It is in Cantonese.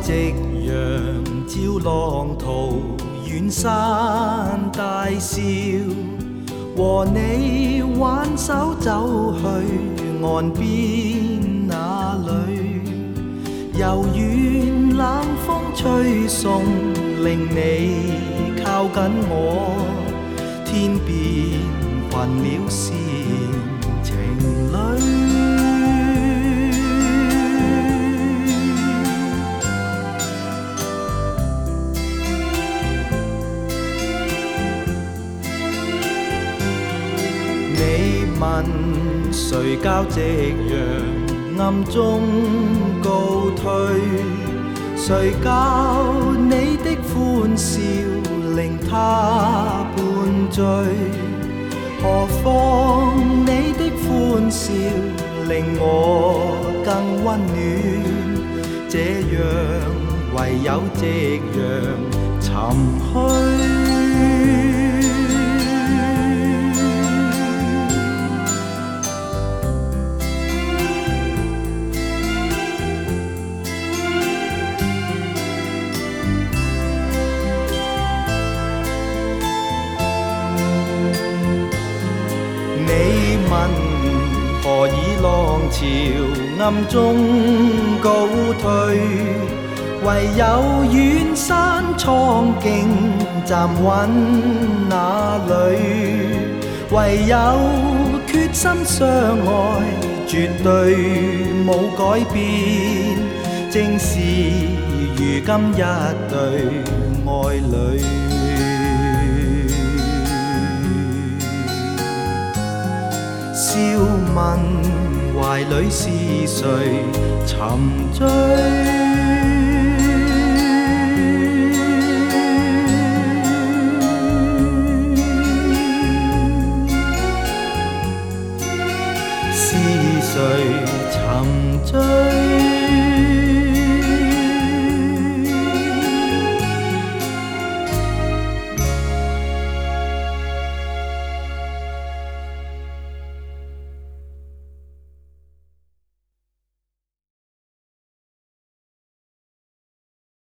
夕陽照浪濤，遠山大笑，和你挽手走去岸邊那裏，柔軟冷風吹送，令你靠緊我，天邊混了線情侶。你問誰教夕陽暗中告退？誰教你的歡笑令他半醉？何況你的歡笑令我更溫暖，這樣唯有夕陽沉去。你問何以浪潮暗中告退？唯有遠山蒼徑站穩那裏，唯有決心相愛，絕對冇改變，正是如今一對愛侶。笑問懷裡是誰沉醉？是誰沉醉？